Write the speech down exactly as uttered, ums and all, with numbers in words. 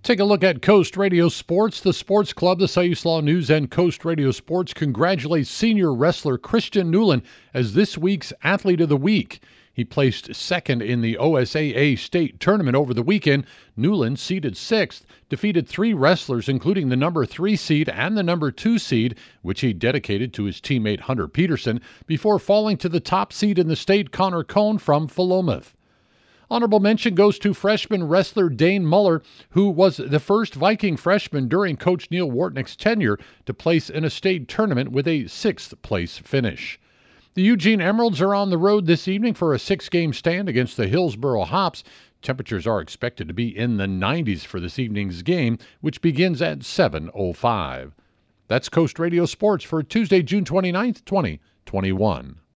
Take a look at Coast Radio Sports. The Sports Club, the Siuslaw News, and Coast Radio Sports congratulates senior wrestler Christian Newland as this week's Athlete of the Week. He placed second in the O S A A state tournament over the weekend. Newland, seeded sixth, defeated three wrestlers, including the number three seed and the number two seed, which he dedicated to his teammate Hunter Peterson, before falling to the top seed in the state, Connor Cohn from Philomath. Honorable mention goes to freshman wrestler Dane Muller, who was the first Viking freshman during Coach Neil Wartnick's tenure to place in a state tournament with a sixth-place finish. The Eugene Emeralds are on the road this evening for a six-game stand against the Hillsboro Hops. Temperatures are expected to be in the nineties for this evening's game, which begins at seven oh five. That's Coast Radio Sports for Tuesday, June twenty-ninth, twenty twenty-one.